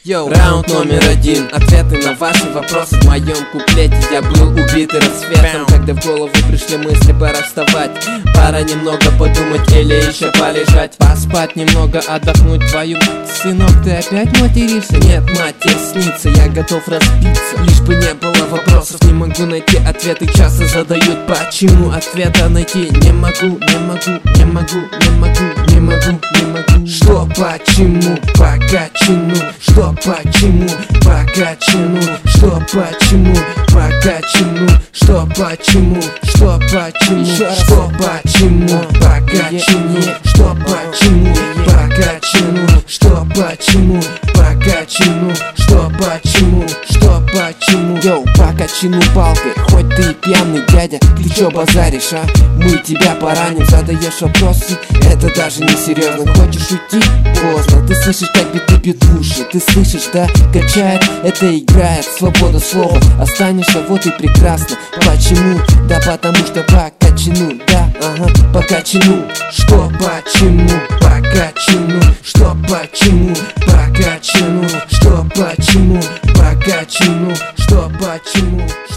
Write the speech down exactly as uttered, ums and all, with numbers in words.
Йоу, раунд номер один. Ответы на ваши вопросы в моем куплете. Я был убитый рассветом, когда в голову пришли мысли, пора вставать. Пора немного подумать или еще полежать. Поспать немного, отдохнуть твою мать. Сынок, ты опять материшься? Нет, мать, тебе снится, я готов разбиться. Лишь бы не было вопросов, не могу найти ответы. Часто задают, почему ответа найти не могу, не могу, не могу, не могу, не могу, не могу. Что, почему, пока чину? Что, почему, пока чину? Что, почему, пока чину? Что, почему, что, почему? Что, почему, пока чину? Что, почему, пока чину? Что, почему, пока чину? Что, почему, что, почему? Йоу, пока чину палкой, хоть ты и пьяный дядя, ты чё базаришь, а? Мы тебя пораним, задаешь вопросы, это даже не серьезно. Хочешь уйти? Поздно. Ты слышишь, как биты бьют в уши, ты слышишь, да? Качает, это играет, свобода слова. Останешься, вот и прекрасно. Почему? Да потому что пока чину, да, ага, пока чину. Что, почему, пока чину? Что, почему, пока чину? Что, почему, пока чину? Что, почему?